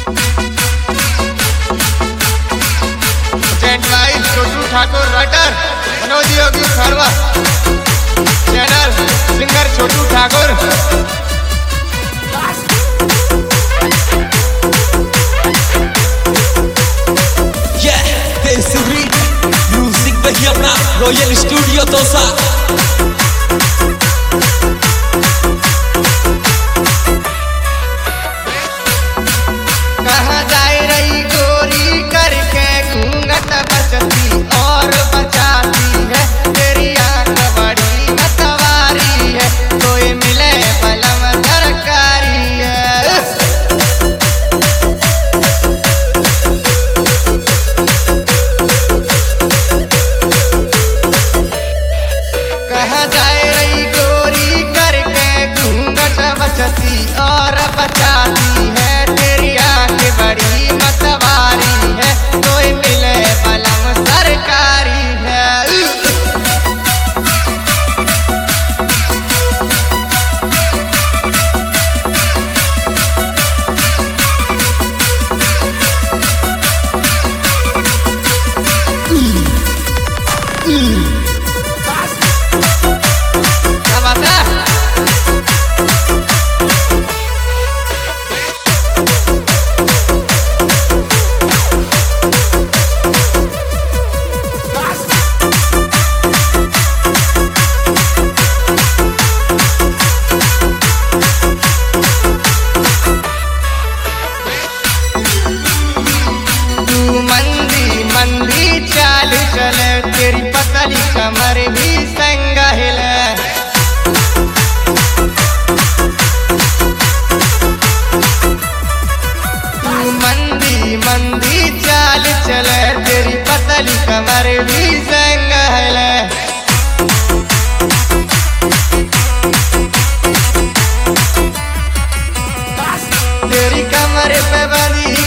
छोटू Thakur writer Manoj Yogi Kharwa channel singer Chhotu Thakur. Music बही अपना royal studio तोसा। कहाँ जाए रही गोरी करके घूंघट बचती और बचाती है, तेरी आंख बड़ी मतवारी है, कोई मिले बलम सरकारी है। कहाँ जाए रही गोरी करके घूंघट बचती और बचाती है, तेरी आंख बड़ी मतवारी है, कोई मिले बलम सरकारी है। क्या बात है? मंदी चाल चले, तेरी पतली कमर भी संग हिले। मंदी चाल चले, तेरी पतली कमर भी संग हिले। तेरी कमर पे बंधी